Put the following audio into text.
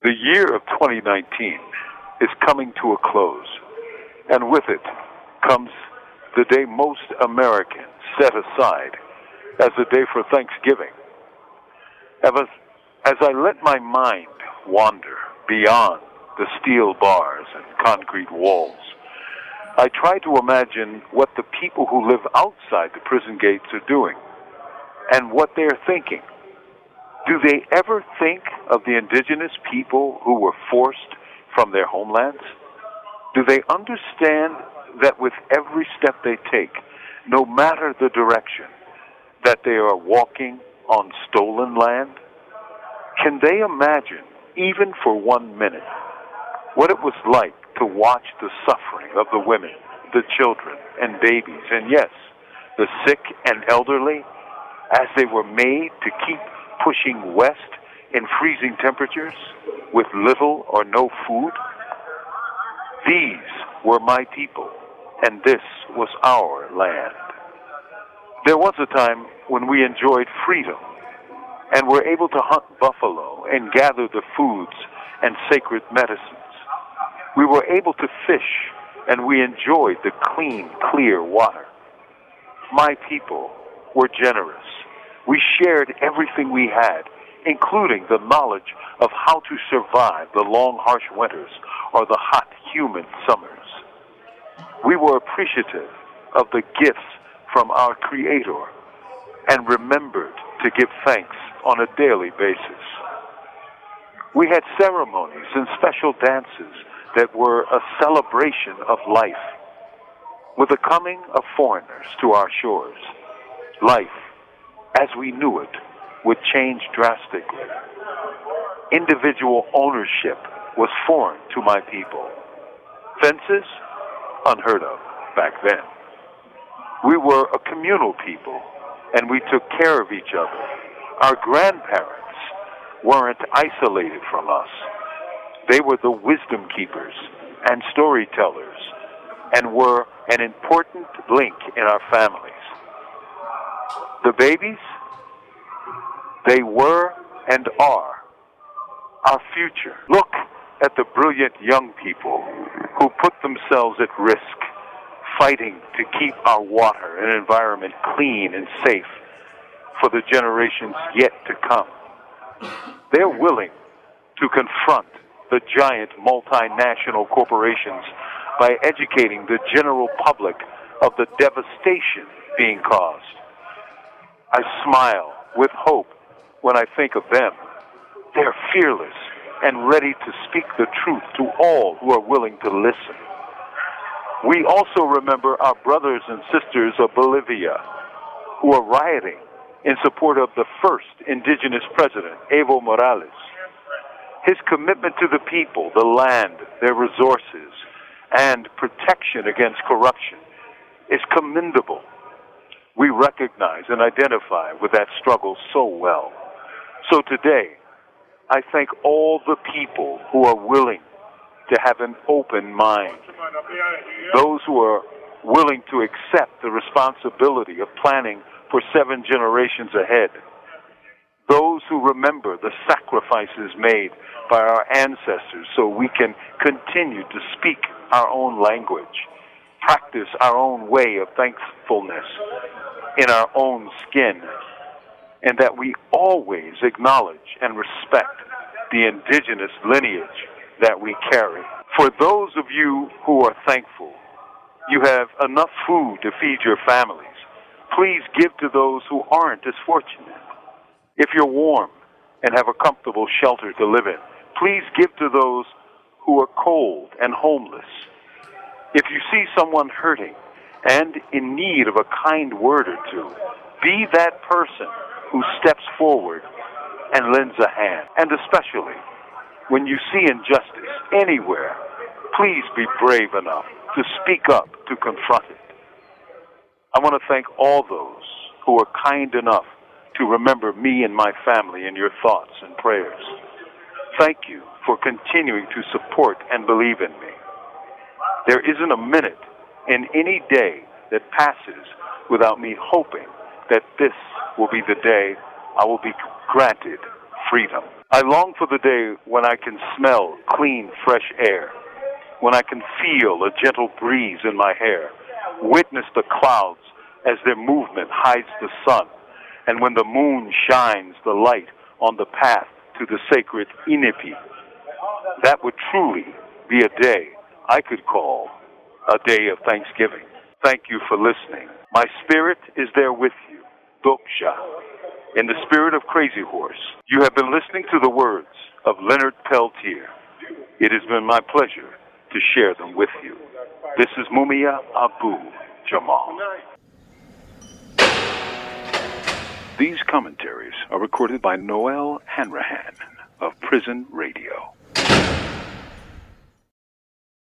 The year of 2019 is coming to a close, and with it comes the day most Americans set aside as a day for Thanksgiving. As I let my mind wander beyond the steel bars and concrete walls, I try to imagine what the people who live outside the prison gates are doing and what they're thinking. Do they ever think of the indigenous people who were forced from their homelands? Do they understand that with every step they take, no matter the direction, that they are walking on stolen land? Can they imagine, even for 1 minute, what it was like to watch the suffering of the women, the children, and babies, and yes, the sick and elderly, as they were made to keep pushing west in freezing temperatures with little or no food? These were my people, and this was our land. There was a time when we enjoyed freedom and were able to hunt buffalo and gather the foods and sacred medicines. We were able to fish, and we enjoyed the clean, clear water. My people were generous. We shared everything we had, including the knowledge of how to survive the long, harsh winters or the hot, humid summers. We were appreciative of the gifts from our Creator and remembered to give thanks on a daily basis. We had ceremonies and special dances that were a celebration of life. With the coming of foreigners to our shores, life, as we knew it, would change drastically. Individual ownership was foreign to my people. Fences? Unheard of back then. We were a communal people, and we took care of each other. Our grandparents weren't isolated from us. They were the wisdom keepers and storytellers, and were an important link in our families. The babies? They were and are our future. Look at the brilliant young people who put themselves at risk, fighting to keep our water and environment clean and safe for the generations yet to come. They're willing to confront the giant multinational corporations by educating the general public of the devastation being caused. I smile with hope when I think of them. They're fearless and ready to speak the truth to all who are willing to listen. We also remember our brothers and sisters of Bolivia who are rioting in support of the first indigenous president, Evo Morales. His commitment to the people, the land, their resources, and protection against corruption is commendable. We recognize and identify with that struggle so well. So today, I thank all the people who are willing to have an open mind, those who are willing to accept the responsibility of planning for 7 generations ahead, those who remember the sacrifices made by our ancestors so we can continue to speak our own language, practice our own way of thankfulness in our own skin, and that we always acknowledge and respect the indigenous lineage that we carry. For those of you who are thankful, you have enough food to feed your families. Please give to those who aren't as fortunate. If you're warm and have a comfortable shelter to live in, please give to those who are cold and homeless. If you see someone hurting and in need of a kind word or two, be that person who steps forward and lends a hand. And especially when you see injustice anywhere, please be brave enough to speak up to confront it. I want to thank all those who are kind enough to remember me and my family in your thoughts and prayers. Thank you for continuing to support and believe in me. There isn't a minute in any day that passes without me hoping that this will be the day I will be granted freedom. I long for the day when I can smell clean, fresh air, when I can feel a gentle breeze in my hair, witness the clouds as their movement hides the sun, and when the moon shines the light on the path to the sacred Inipi. That would truly be a day I could call a day of Thanksgiving. Thank you for listening. My spirit is there with you, Doksha. In the spirit of Crazy Horse, you have been listening to the words of Leonard Peltier. It has been my pleasure to share them with you. This is Mumia Abu Jamal. These commentaries are recorded by Noel Hanrahan of Prison Radio.